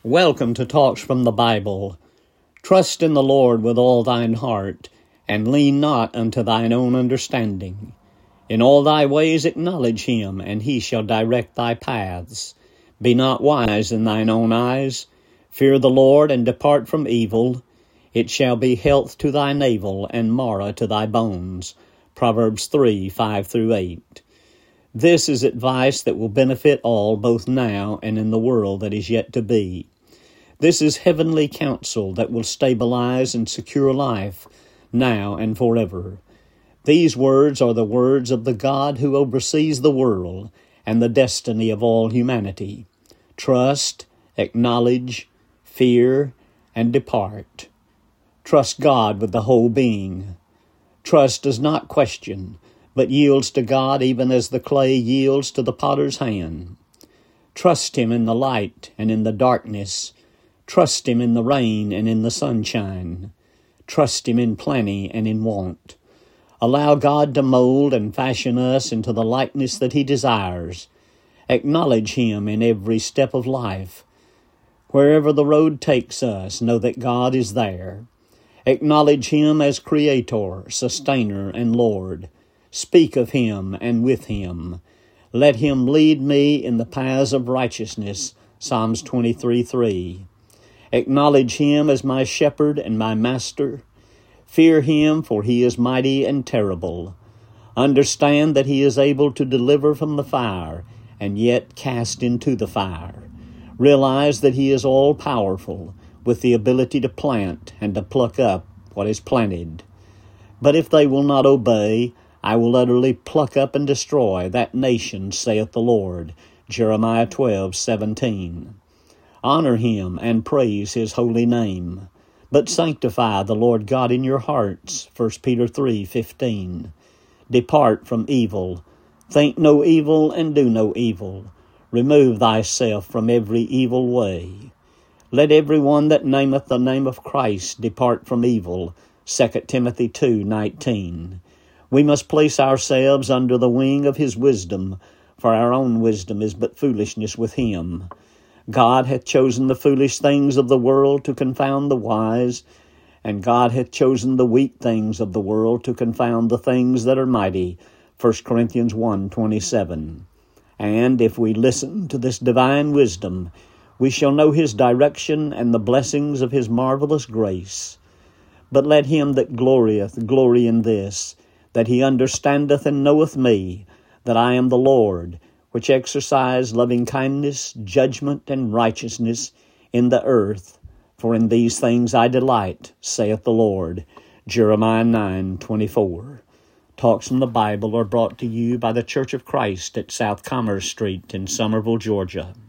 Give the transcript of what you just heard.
Welcome to Talks from the Bible. Trust in the Lord with all thine heart, and lean not unto thine own understanding. In all thy ways acknowledge him, and he shall direct thy paths. Be not wise in thine own eyes. Fear the Lord, and depart from evil. It shall be health to thy navel, and marrow to thy bones. Proverbs 3:5-8. This is advice that will benefit all, both now and in the world that is yet to be. This is heavenly counsel that will stabilize and secure life now and forever. These words are the words of the God who oversees the world and the destiny of all humanity. Trust, acknowledge, fear, and depart. Trust God with the whole being. Trust does not question, but yields to God even as the clay yields to the potter's hand. Trust him in the light and in the darkness. Trust him in the rain and in the sunshine. Trust him in plenty and in want. Allow God to mold and fashion us into the likeness that he desires. Acknowledge him in every step of life. Wherever the road takes us, know that God is there. Acknowledge him as Creator, Sustainer, and Lord. Speak of him and with him. Let him lead me in the paths of righteousness, Psalms 23:3. Acknowledge him as my shepherd and my master. Fear him, for he is mighty and terrible. Understand that he is able to deliver from the fire, and yet cast into the fire. Realize that he is all-powerful, with the ability to plant and to pluck up what is planted. But if they will not obey, I will utterly pluck up and destroy that nation, saith the Lord. Jeremiah 12:17. Honor him and praise his holy name. But sanctify the Lord God in your hearts. 1 Peter 3:15. Depart from evil. Think no evil and do no evil. Remove thyself from every evil way. Let every one that nameth the name of Christ depart from evil. 2 Timothy 2:19. We must place ourselves under the wing of his wisdom, for our own wisdom is but foolishness with him. God hath chosen the foolish things of the world to confound the wise, and God hath chosen the weak things of the world to confound the things that are mighty. 1 Corinthians 1:27. And if we listen to this divine wisdom, we shall know his direction and the blessings of his marvelous grace. But let him that glorieth glory in this, that he understandeth and knoweth me, that I am the Lord, which exercise loving kindness, judgment, and righteousness in the earth. For in these things I delight, saith the Lord. Jeremiah 9:24. Talks from the Bible are brought to you by the Church of Christ at South Commerce Street in Summerville, Georgia.